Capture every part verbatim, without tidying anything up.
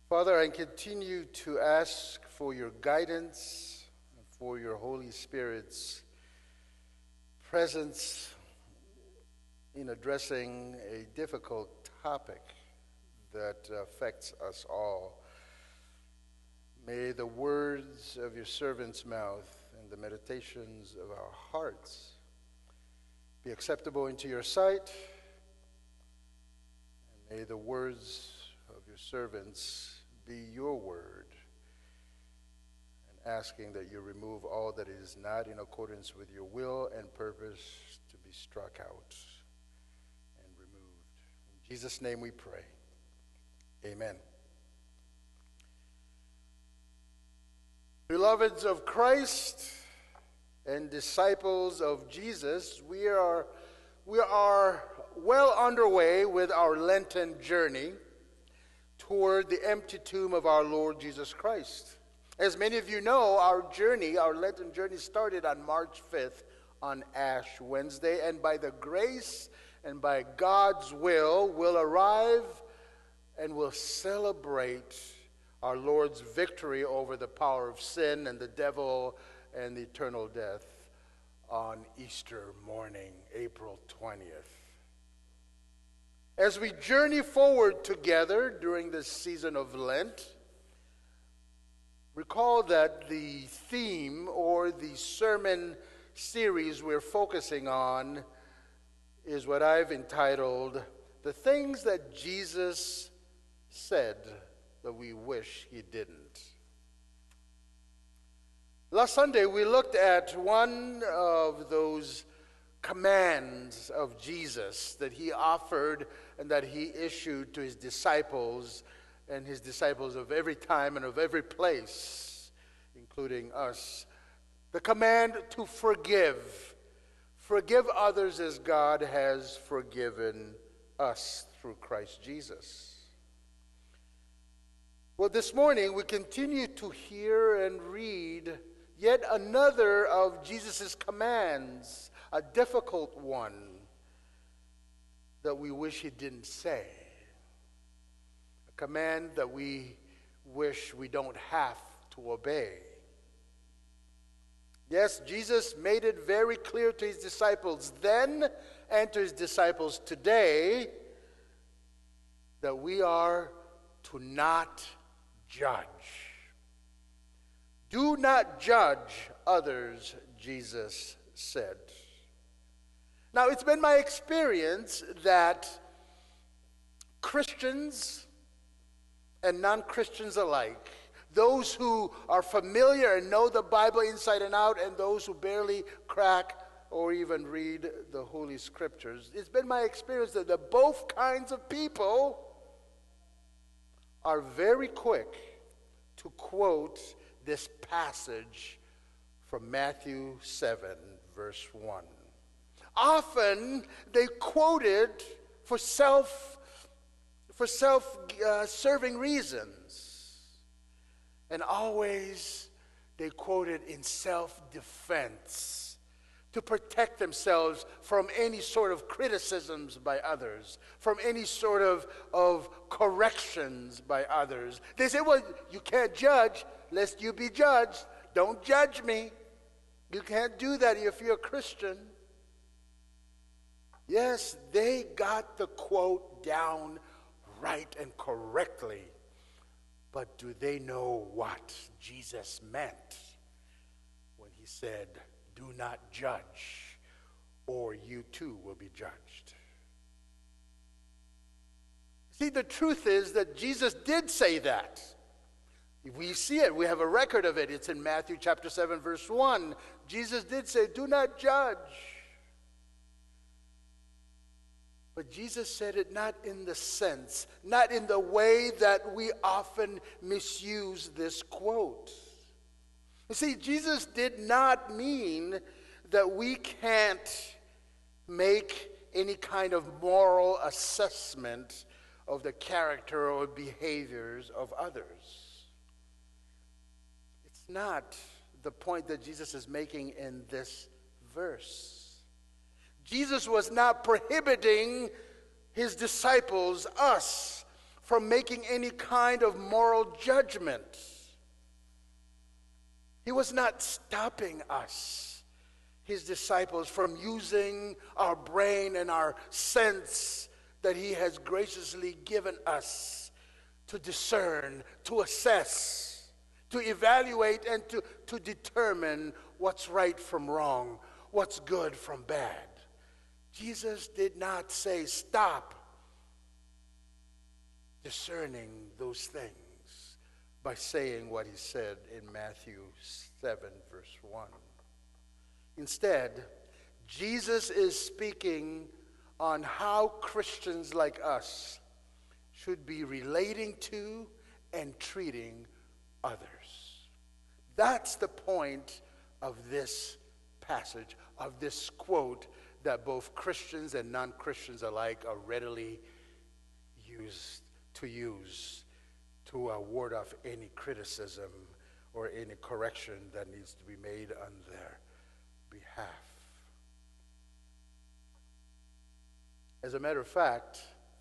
Father, I continue to ask for your guidance, for your Holy Spirit's presence in addressing a difficult topic that affects us all. May the words of your servant's mouth and the meditations of our hearts be acceptable into your sight, and may the words of your servants be your word, and asking that you remove all that is not in accordance with your will and purpose to be struck out and removed. In Jesus' name we pray. Amen. Beloveds of Christ and disciples of Jesus, we are, we are well underway with our Lenten journey toward the empty tomb of our Lord Jesus Christ. As many of you know, our journey, our Lenten journey started on March fifth on Ash Wednesday, and by the grace and by God's will, we'll arrive and we'll celebrate our Lord's victory over the power of sin and the devil and eternal death on Easter morning, April twentieth. As we journey forward together during this season of Lent, recall that the theme or the sermon series we're focusing on is what I've entitled, "The Things That Jesus Said That We Wish He Didn't." Last Sunday, we looked at one of those commands of Jesus that he offered and that he issued to his disciples, and his disciples of every time and of every place, including us. The command to forgive. Forgive others as God has forgiven us through Christ Jesus. Well, this morning we continue to hear and read yet another of Jesus' commands, a difficult one that we wish he didn't say. A command that we wish we don't have to obey. Yes, Jesus made it very clear to his disciples then and to his disciples today that we are to not judge. Do not judge others, Jesus said. Now, it's been my experience that Christians and non-Christians alike, those who are familiar and know the Bible inside and out, and those who barely crack or even read the Holy Scriptures, it's been my experience that the both kinds of people are very quick to quote this passage from Matthew seven, verse one. Often they quote it for self, for self-serving uh, reasons, and always they quote it in self-defense to protect themselves from any sort of criticisms by others, from any sort of, of corrections by others. They say, well, you can't judge lest you be judged. Don't judge me. You can't do that if you're a Christian. Yes, they got the quote down right and correctly. But do they know what Jesus meant when he said, "Do not judge, or you too will be judged"? See, the truth is that Jesus did say that. We see it. We have a record of it. It's in Matthew chapter seven, verse one. Jesus did say, "Do not judge." But Jesus said it not in the sense, not in the way that we often misuse this quote. You see, Jesus did not mean that we can't make any kind of moral assessment of the character or behaviors of others. It's not the point that Jesus is making in this verse. Jesus was not prohibiting his disciples, us, from making any kind of moral judgment. He was not stopping us, his disciples, from using our brain and our sense that he has graciously given us to discern, to assess, to evaluate, and to, to determine what's right from wrong, what's good from bad. Jesus did not say, stop discerning those things by saying what he said in Matthew seven, verse one. Instead, Jesus is speaking on how Christians like us should be relating to and treating others. That's the point of this passage, of this quote that both Christians and non-Christians alike are readily used to use to uh, ward off any criticism or any correction that needs to be made on their behalf. As a matter of fact,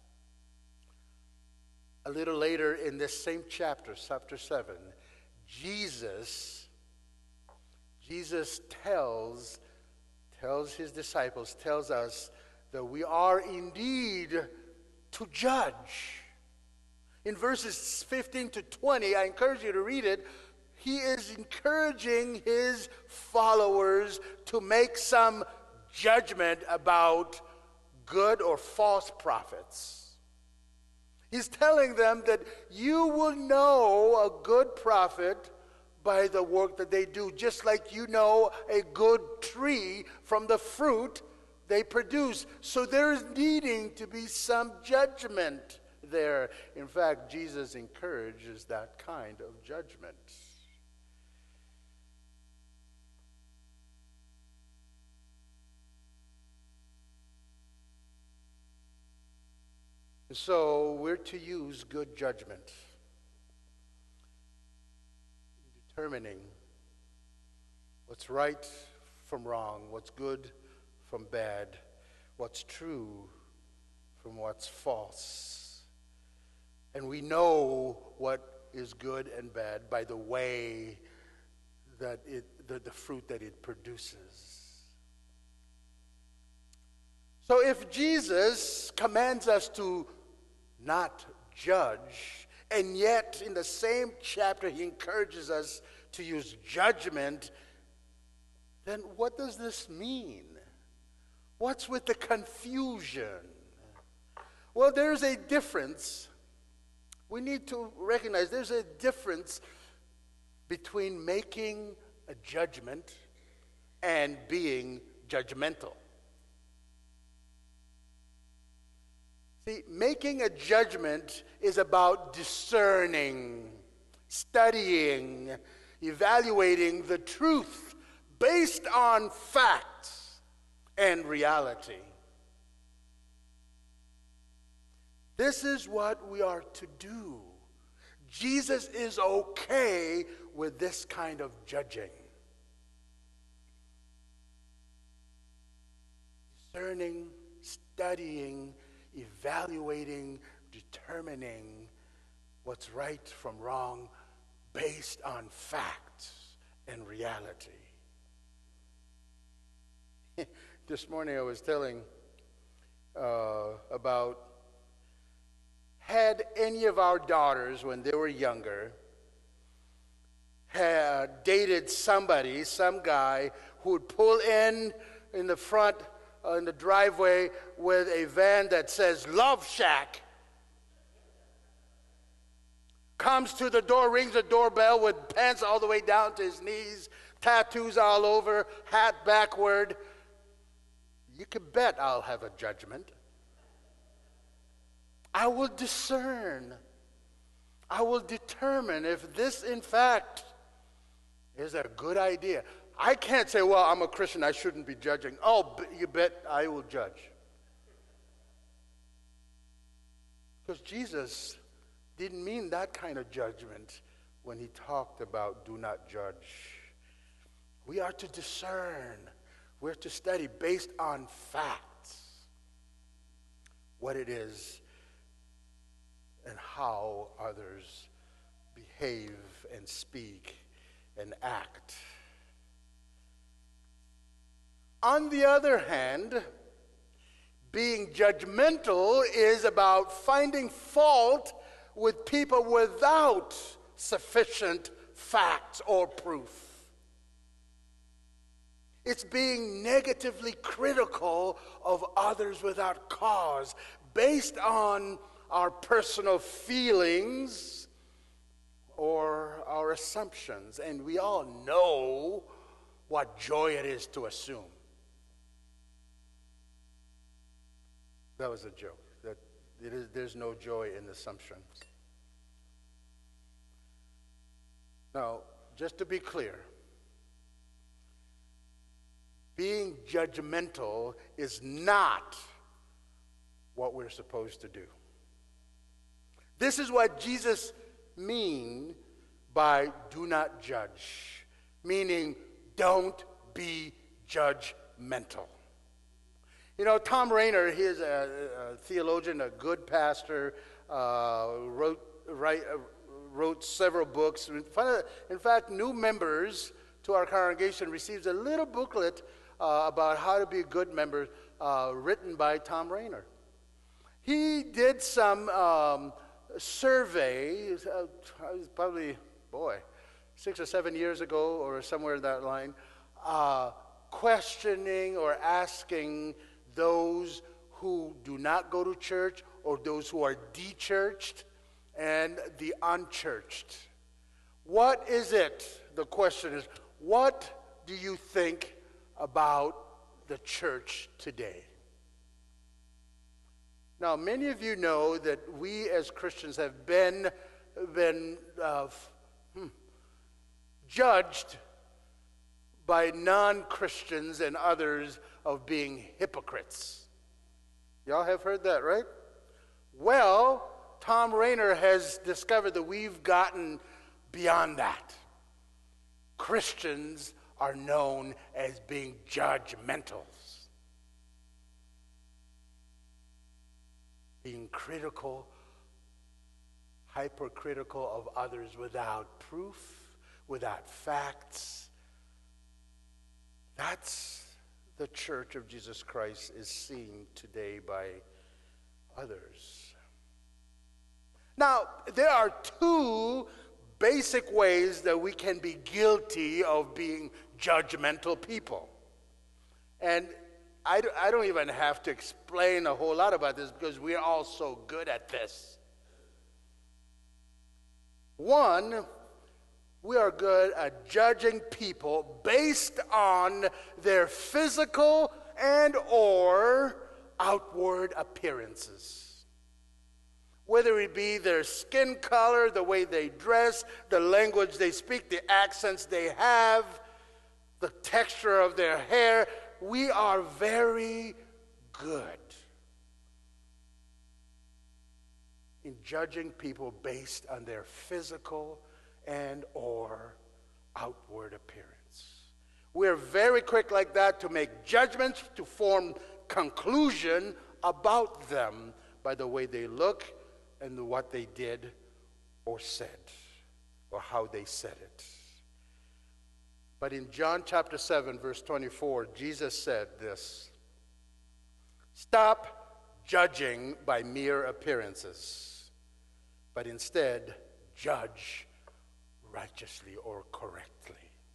a little later in this same chapter, chapter seven, Jesus, Jesus tells, tells his disciples, tells us that we are indeed to judge. In verses fifteen to twenty, I encourage you to read it, he is encouraging his followers to make some judgment about good or false prophets. He's telling them that you will know a good prophet by the work that they do, just like you know a good tree from the fruit they produce. So there's needing to be some judgment there. In fact, Jesus encourages that kind of judgment. So we're to use good judgment in determining what's right from wrong, what's good from bad, what's true from what's false. And we know what is good and bad by the way that it, the, the fruit that it produces. So if Jesus commands us to not judge, and yet in the same chapter he encourages us to use judgment, then what does this mean? What's with the confusion? Well, there's a difference. We need to recognize there's a difference between making a judgment and being judgmental. See, making a judgment is about discerning, studying, evaluating the truth based on facts and reality. This is what we are to do. Jesus is okay with this kind of judging. Discerning, studying, evaluating, determining what's right from wrong based on facts and reality. This morning I was telling uh, about, had any of our daughters when they were younger had dated somebody, some guy who would pull in in the front in the driveway with a van that says Love Shack, comes to the door, rings the doorbell with pants all the way down to his knees, tattoos all over, hat backward, you can bet I'll have a judgment. I will discern. I will determine if this, in fact, is a good idea. I can't say, well, I'm a Christian, I shouldn't be judging. Oh, you bet I will judge. Because Jesus didn't mean that kind of judgment when he talked about do not judge. We are to discern. We're to study based on facts what it is and how others behave and speak and act. On the other hand, being judgmental is about finding fault with people without sufficient facts or proof. It's being negatively critical of others without cause, based on our personal feelings or our assumptions. And we all know what joy it is to assume. That was a joke. That it is, there's no joy in assumptions. Now, just to be clear, being judgmental is not what we're supposed to do. This is what Jesus means by do not judge, meaning don't be judgmental. You know, Tom Rainer, he is a, a theologian, a good pastor, uh, wrote, write, uh, wrote several books. In fact, new members to our congregation receives a little booklet uh, about how to be a good member, uh, written by Tom Rainer. He did some um, survey, uh, probably, boy, six or seven years ago or somewhere in that line, uh, questioning or asking those who do not go to church or those who are de-churched and the unchurched. What is it? The question is, what do you think about the church today? Now, many of you know that we as Christians have been, been uh, hmm, judged by non-Christians and others of being hypocrites. Y'all have heard that, right? Well, Tom Rainer has discovered that we've gotten beyond that. Christians are known as being judgmentals, being critical, hypercritical of others without proof, without facts. That's the Church of Jesus Christ is seen today by others. Now, there are two basic ways that we can be guilty of being judgmental people. And I, I don't even have to explain a whole lot about this because we're all so good at this. One, we are good at judging people based on their physical and or outward appearances. Whether it be their skin color, the way they dress, the language they speak, the accents they have, the texture of their hair, we are very good in judging people based on their physical and or outward appearance. We're very quick like that to make judgments, to form conclusion about them by the way they look and what they did or said, or how they said it. But in John chapter seven, verse twenty-four, Jesus said this: "Stop judging by mere appearances, but instead judge righteously or correctly."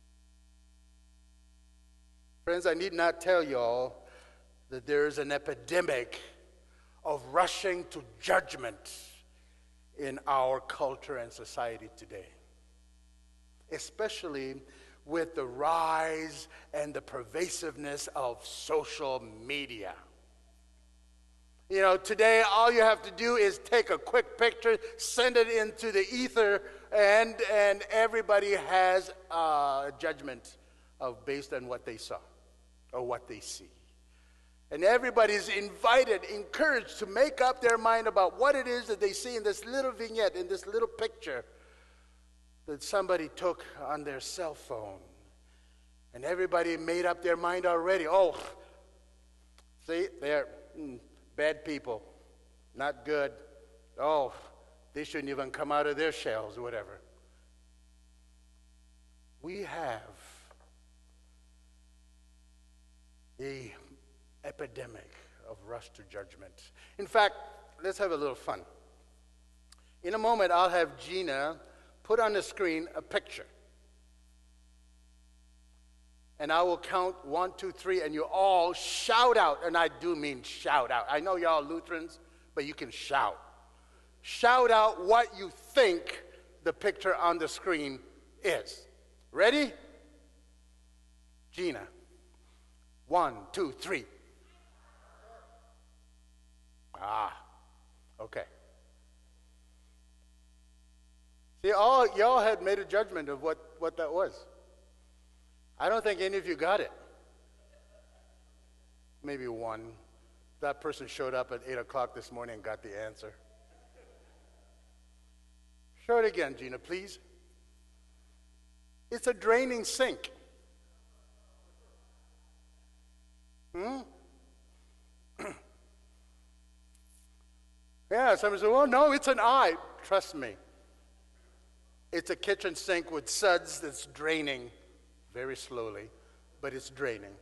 Friends, I need not tell y'all that there is an epidemic of rushing to judgment in our culture and society today, especially with the rise and the pervasiveness of social media. You know, today all you have to do is take a quick picture, send it into the ether, and and everybody has a judgment of based on what they saw or what they see. And everybody's invited, encouraged to make up their mind about what it is that they see in this little vignette, in this little picture that somebody took on their cell phone. And everybody made up their mind already. Oh, see, they're mm, bad people, not good. Oh, they shouldn't even come out of their shells or whatever. We have a epidemic of rush to judgment. In fact, let's have a little fun. In a moment, I'll have Gina put on the screen a picture. And I will count one, two, three, and you all shout out. And I do mean shout out. I know y'all Lutherans, but you can shout. Shout out what you think the picture on the screen is. Ready? Gina. One, two, three. Ah, okay. See, all y'all had made a judgment of what, what that was. I don't think any of you got it. Maybe one. That person showed up at eight o'clock this morning and got the answer. Show it again, Gina, please. It's a draining sink. Hmm? Yeah, somebody said, well, no, it's an eye. Trust me. It's a kitchen sink with suds that's draining very slowly, but it's draining.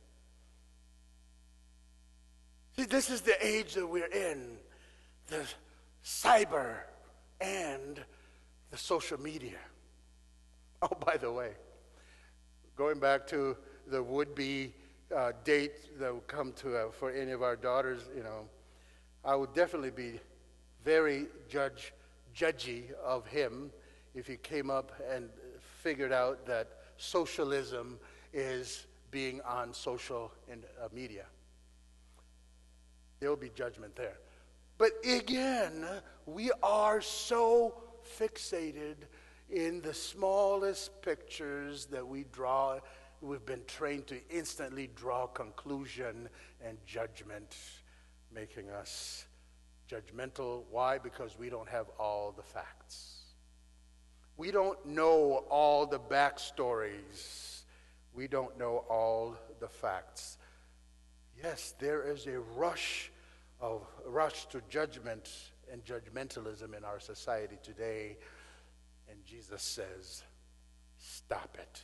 See, this is the age that we're in, the cyber and the social media. Oh, by the way, going back to the would-be uh, date that would come to uh, for any of our daughters, you know, I would definitely be very judge, judgy of him if he came up and figured out that socialism is being on social and, uh, media. There will be judgment there. But again, we are so fixated in the smallest pictures that we draw. We've been trained to instantly draw conclusion and judgment, making us judgmental. Why? Because we don't have all the facts. We don't know all the backstories. We don't know all the facts. Yes, there is a rush of rush to judgment and judgmentalism in our society today. And Jesus says, stop it.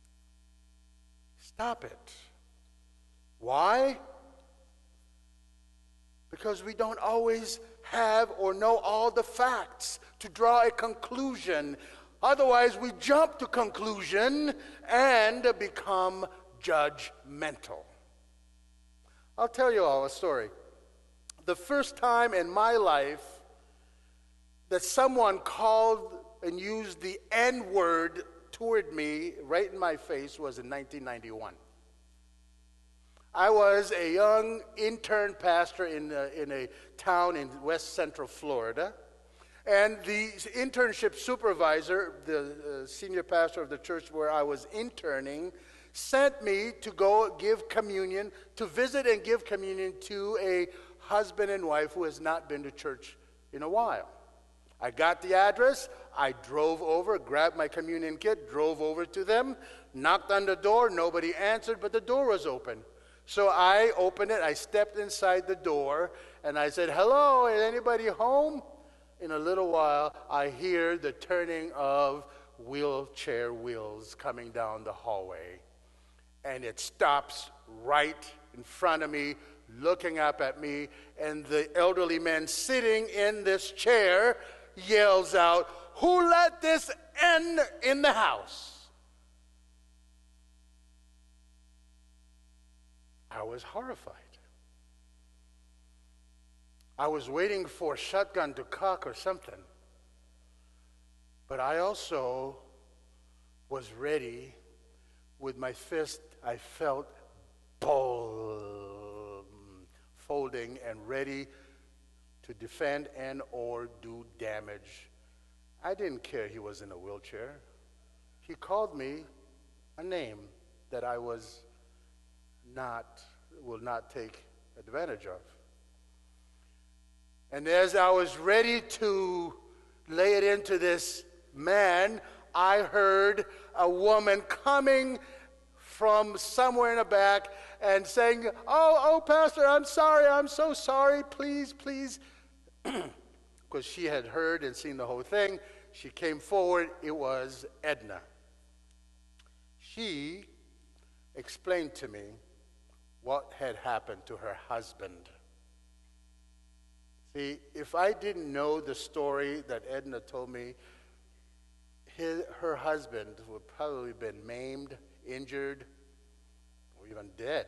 Stop it. Why? Because we don't always have or know all the facts to draw a conclusion. Otherwise, we jump to conclusion and become judgmental. I'll tell you all a story. The first time in my life that someone called and used the N-word toward me right in my face was in nineteen ninety-one. I was a young intern pastor in a, in a town in west central Florida. And the internship supervisor, the uh, senior pastor of the church where I was interning, sent me to go give communion, to visit and give communion to a husband and wife who has not been to church in a while. I got the address, I drove over, grabbed my communion kit, drove over to them, knocked on the door, nobody answered, but the door was open. So I opened it, I stepped inside the door, and I said, hello, is anybody home? In a little while, I hear the turning of wheelchair wheels coming down the hallway. And it stops right in front of me, looking up at me, and the elderly man sitting in this chair yells out, who let this end in the house? I was horrified. I was waiting for a shotgun to cock or something. But I also was ready with my fist, I felt ball folding and ready to defend and or do damage. I didn't care he was in a wheelchair. He called me a name that I was not, will not take advantage of. And as I was ready to lay it into this man, I heard a woman coming from somewhere in the back and saying, oh, oh, Pastor, I'm sorry, I'm so sorry, please, please. because she had heard and seen the whole thing. She came forward. It was Edna. She explained to me what had happened to her husband. See, if I didn't know the story that Edna told me, his, her husband would probably have been maimed, injured, or even dead.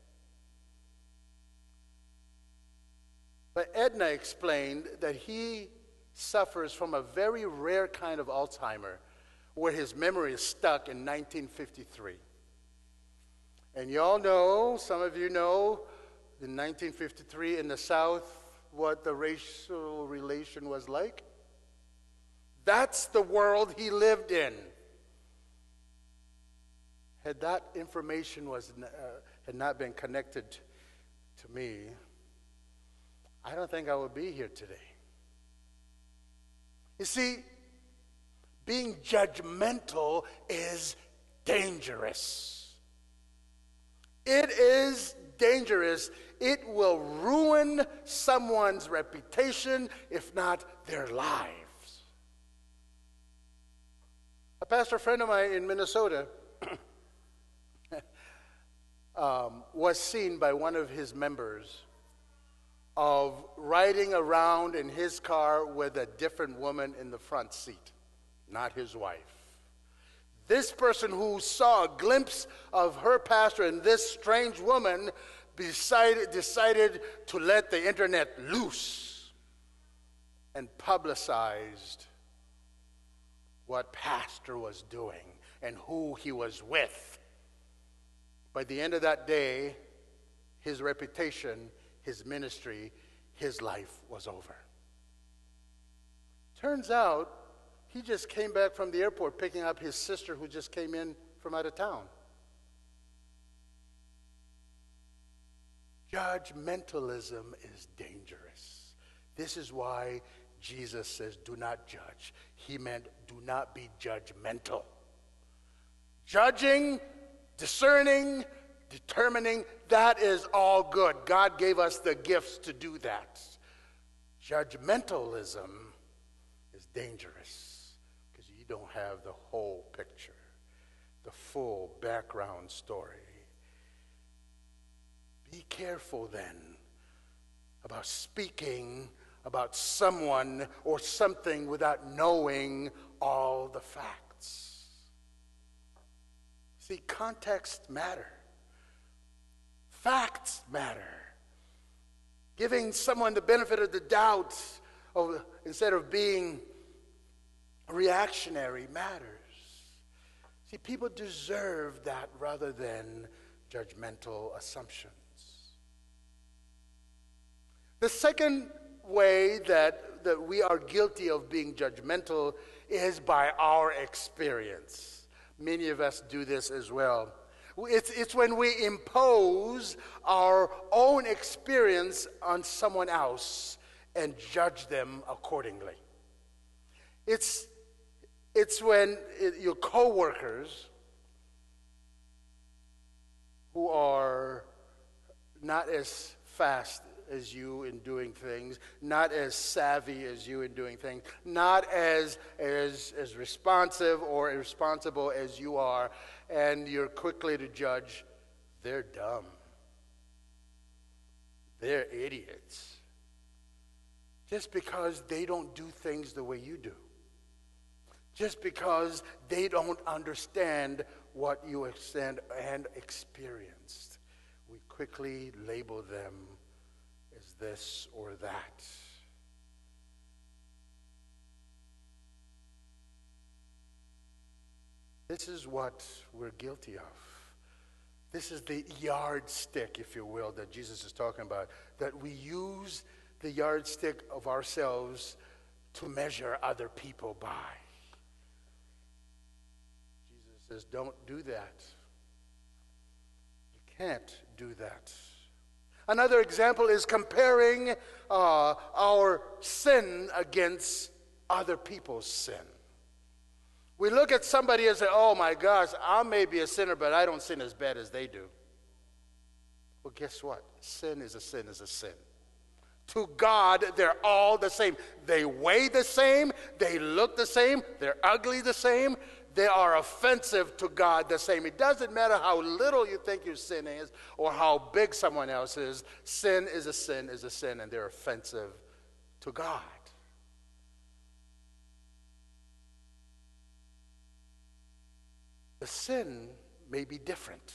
But Edna explained that he suffers from a very rare kind of Alzheimer, where his memory is stuck in nineteen fifty-three. And you all know, some of you know, in nineteen fifty-three in the South, what the racial relation was like. That's the world he lived in. Had that information was uh, had not been connected to me, I don't think I would be here today. You see, being judgmental is dangerous. It is dangerous. It will ruin someone's reputation, if not their lives. A pastor friend of mine in Minnesota um, was seen by one of his members of riding around in his car with a different woman in the front seat, not his wife. This person who saw a glimpse of her pastor and this strange woman decided, decided to let the internet loose and publicized what pastor was doing and who he was with. By the end of that day, his reputation, his ministry, his life was over. Turns out, he just came back from the airport picking up his sister who just came in from out of town. Judgmentalism is dangerous. This is why Jesus says, do not judge. He meant, do not be judgmental. Judging, discerning, determining, that is all good. God gave us the gifts to do that. Judgmentalism is dangerous because you don't have the whole picture, the full background story. Be careful then about speaking about someone or something without knowing all the facts. See, context matter. Facts matter. Giving someone the benefit of the doubt of, instead of being reactionary matters. See, people deserve that rather than judgmental assumptions. The second way that, that we are guilty of being judgmental is by our experience. Many of us do this as well. It's, it's when we impose our own experience on someone else and judge them accordingly. It's, it's when it, your coworkers who are not as fast as you in doing things, not as savvy as you in doing things, not as, as, as responsive or irresponsible as you are, and you're quickly to judge, they're dumb. They're idiots. Just because they don't do things the way you do. Just because they don't understand what you understand and experienced. We quickly label them as this or that. This is what we're guilty of. This is the yardstick, if you will, that Jesus is talking about, that we use the yardstick of ourselves to measure other people by. Jesus says, don't do that. You can't do that. Another example is comparing uh, our sin against other people's sin. We look at somebody and say, oh my gosh, I may be a sinner, but I don't sin as bad as they do. Well, guess what? Sin is a sin is a sin. To God, they're all the same. They weigh the same. They look the same. They're ugly the same. They are offensive to God the same. It doesn't matter how little you think your sin is or how big someone else is. Sin is a sin is a sin, and they're offensive to God. The sin may be different,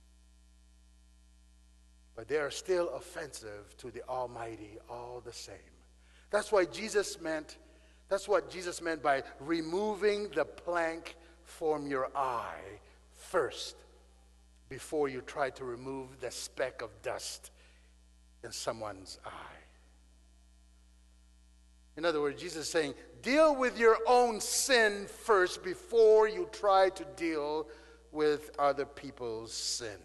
but they are still offensive to the Almighty all the same. That's why Jesus meant, that's what Jesus meant by removing the plank from your eye first before you try to remove the speck of dust in someone's eye. In other words, Jesus is saying, deal with your own sin first before you try to deal with other people's sin.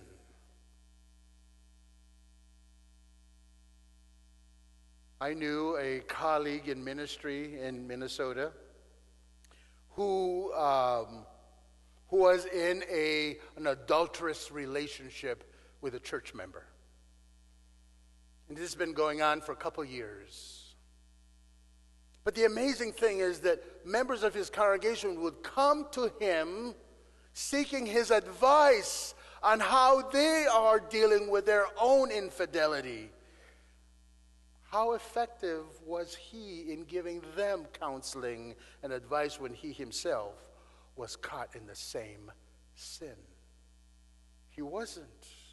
I knew a colleague in ministry in Minnesota who um, who was in a, an adulterous relationship with a church member. And this has been going on for a couple years. But the amazing thing is that members of his congregation would come to him seeking his advice on how they are dealing with their own infidelity. How effective was he in giving them counseling and advice when he himself was caught in the same sin? He wasn't.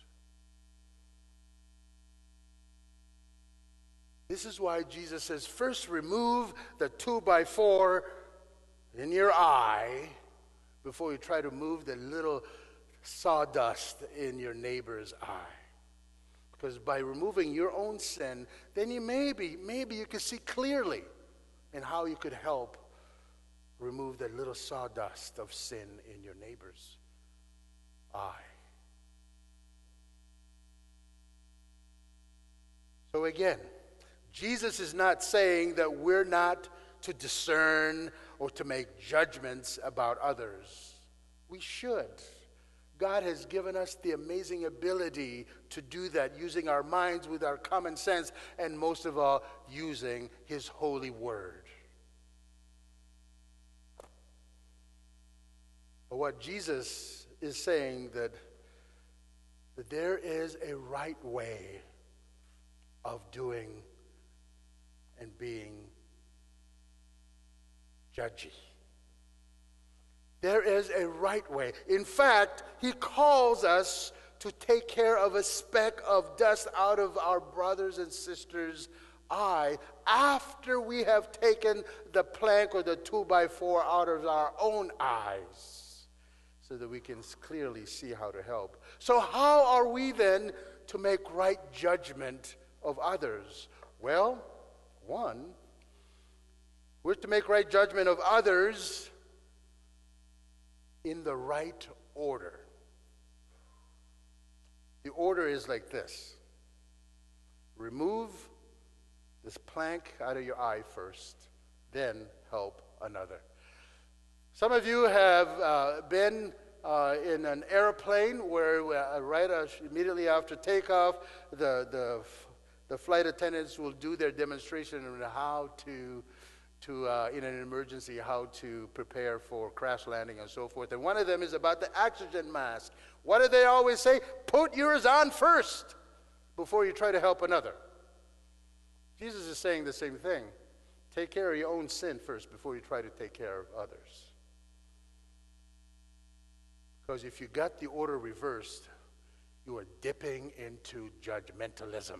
This is why Jesus says, first remove the two by four in your eye before you try to move the little sawdust in your neighbor's eye. Because by removing your own sin, then you maybe, maybe you could see clearly in how you could help remove the little sawdust of sin in your neighbor's eye. So again, Jesus is not saying that we're not to discern or to make judgments about others. We should. God has given us the amazing ability to do that, using our minds with our common sense, and most of all, using His holy word. But what Jesus is saying, that, that there is a right way of doing and being judgy. There is a right way. In fact, he calls us to take care of a speck of dust out of our brothers and sisters' eye after we have taken the plank or the two by four out of our own eyes, so that we can clearly see how to help. So how are we then to make right judgment of others? Well, one, we're to make right judgment of others in the right order. The order is like this. Remove this plank out of your eye first, then help another. Some of you have uh, been uh, in an airplane where uh, right uh, immediately after takeoff, the, the, the flight attendants will do their demonstration on how to to, uh, in an emergency, how to prepare for crash landing and so forth. And one of them is about the oxygen mask. What do they always say? Put yours on first before you try to help another. Jesus is saying the same thing. Take care of your own sin first before you try to take care of others. Because if you got the order reversed, you are dipping into judgmentalism.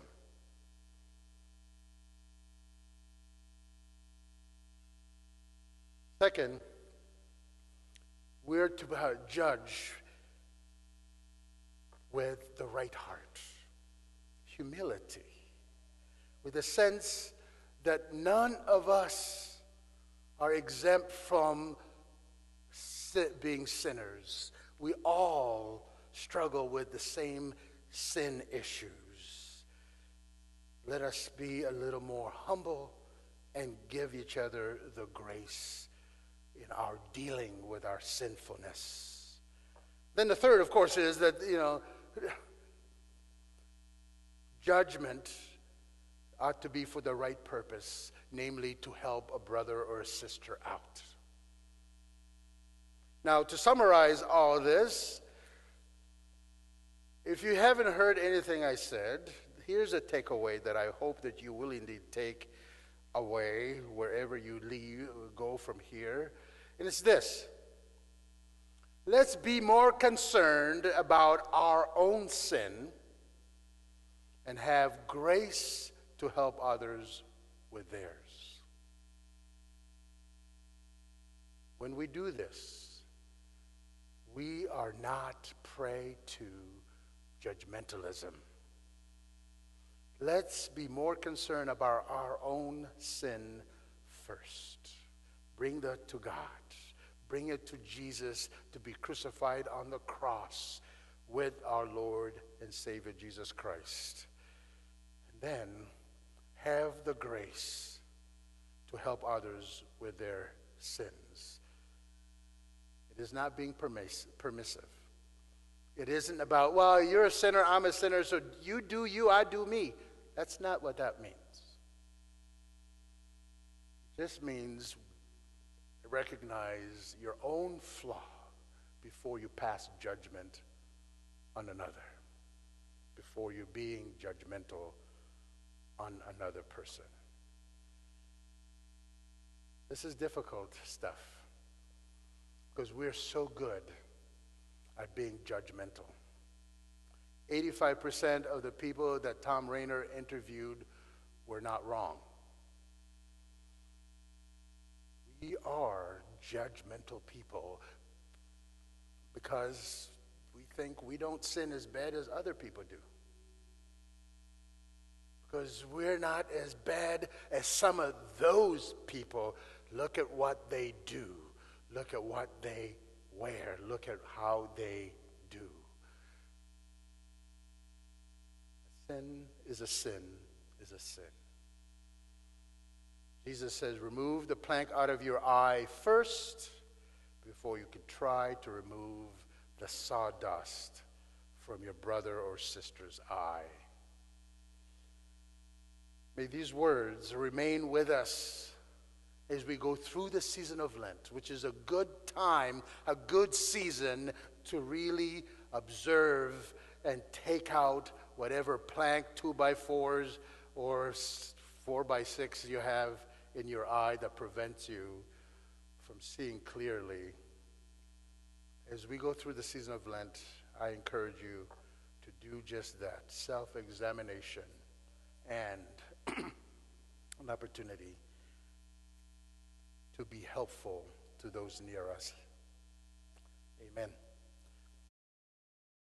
Second, we're to judge with the right heart, humility, with a sense that none of us are exempt from being sinners. We all struggle with the same sin issues. Let us be a little more humble and give each other the grace in our dealing with our sinfulness. Then the third, of course, is that, you know, judgment ought to be for the right purpose, namely to help a brother or a sister out. Now, to summarize all this, if you haven't heard anything I said, here's a takeaway that I hope that you will indeed take away wherever you leave, go from here. And it's this: let's be more concerned about our own sin and have grace to help others with theirs. When we do this, we are not prey to judgmentalism. Let's be more concerned about our own sin first. Bring that to God. Bring it to Jesus to be crucified on the cross with our Lord and Savior Jesus Christ. And then have the grace to help others with their sins. It is not being permissive. It isn't about, well, you're a sinner, I'm a sinner, so you do you, I do me. That's not what that means. It just means recognize your own flaw before you pass judgment on another, before you being judgmental on another person. This is difficult stuff because we're so good at being judgmental. eighty-five percent of the people that Thom Rainer interviewed were not wrong. We are judgmental people because we think we don't sin as bad as other people do. Because we're not as bad as some of those people. Look at what they do. Look at what they wear. Look at how they do. A sin is a sin is a sin. Jesus says, remove the plank out of your eye first before you can try to remove the sawdust from your brother or sister's eye. May these words remain with us as we go through the season of Lent, which is a good time, a good season to really observe and take out whatever plank, two by fours or four by six you have in your eye that prevents you from seeing clearly. As we go through the season of Lent, I encourage you to do just that, self-examination and an opportunity to be helpful to those near us.